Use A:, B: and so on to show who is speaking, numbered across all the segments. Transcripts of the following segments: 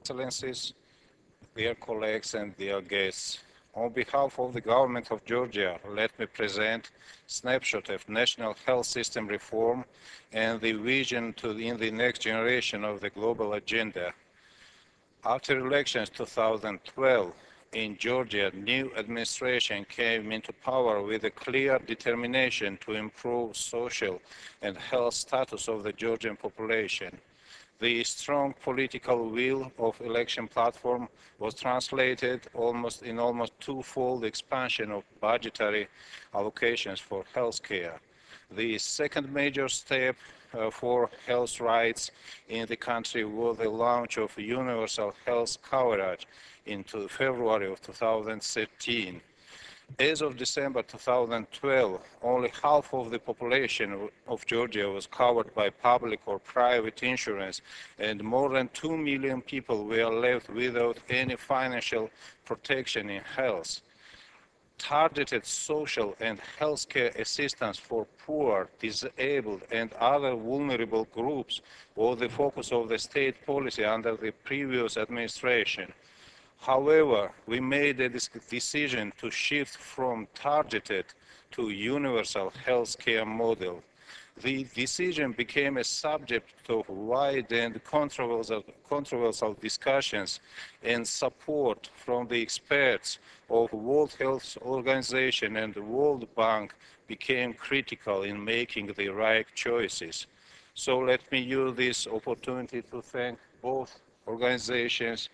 A: Excellencies, dear colleagues and dear guests, on behalf of the government of Georgia, let me present a snapshot of national health system reform and the vision in the next generation of the global agenda. After elections 2012, in Georgia, new administration came into power with a clear determination to improve social and health status of the Georgian population. The strong political will of election platform was translated in almost twofold expansion of budgetary allocations for healthcare. The second major step for health rights in the country was the launch of universal health coverage in February of 2013. As of December 2012, only half of the population of Georgia was covered by public or private insurance, and more than 2 million people were left without any financial protection in health. Targeted social and healthcare assistance for poor, disabled, and other vulnerable groups was the focus of the state policy under the previous administration. However, we made a decision to shift from targeted to universal healthcare model. The decision became a subject of wide and controversial discussions, and support from the experts of World Health Organization and the World Bank became critical in making the right choices. So let me use this opportunity to thank both organizations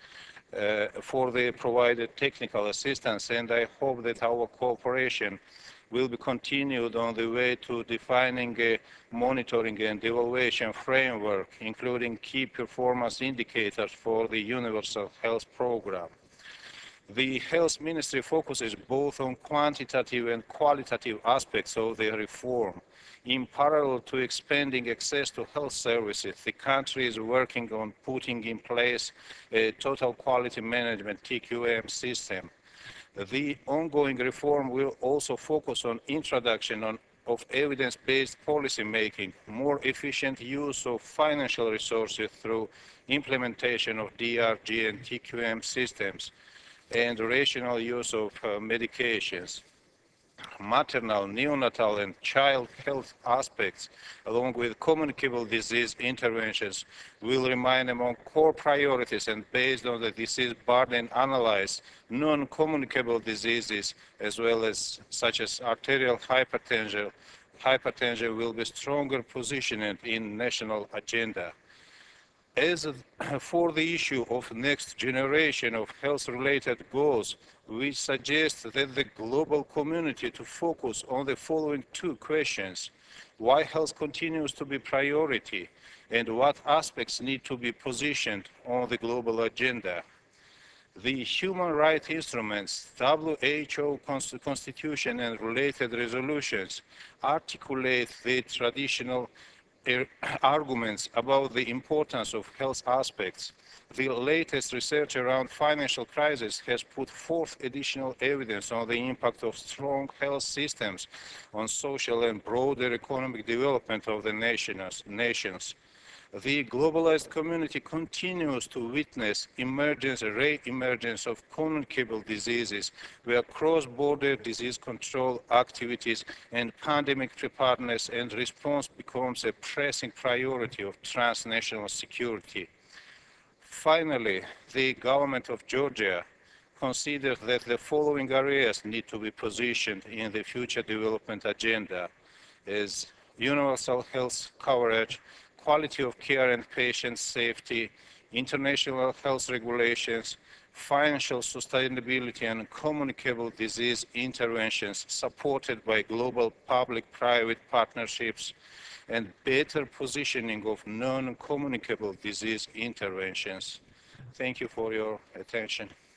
A: for the provided technical assistance, and I hope that our cooperation will be continued on the way to defining a monitoring and evaluation framework, including key performance indicators for the Universal Health Program. The Health Ministry focuses both on quantitative and qualitative aspects of the reform. In parallel to expanding access to health services, the country is working on putting in place a total quality management TQM system. The ongoing reform will also focus on introduction of evidence-based policy making, more efficient use of financial resources through implementation of DRG and TQM systems, and rational use of medications. Maternal, neonatal, and child health aspects, along with communicable disease interventions, will remain among core priorities, and based on the disease burden analyze non-communicable diseases as well as such as arterial hypertension will be stronger positioned in national agenda. As for the issue of next generation of health-related goals, we suggest that the global community to focus on the following two questions: why health continues to be priority, and what aspects need to be positioned on the global agenda. The human rights instruments, WHO Constitution and related resolutions articulate the traditional arguments about the importance of health aspects. The latest research around financial crisis has put forth additional evidence on the impact of strong health systems on social and broader economic development of the nations. The globalized community continues to witness re-emergence of communicable diseases, where cross-border disease control activities and pandemic preparedness and response becomes a pressing priority of transnational security. Finally, the government of Georgia considers that the following areas need to be positioned in the future development agenda as universal health coverage, quality of care and patient safety, international health regulations, financial sustainability and communicable disease interventions supported by global public-private partnerships, and better positioning of non-communicable disease interventions. Thank you for your attention.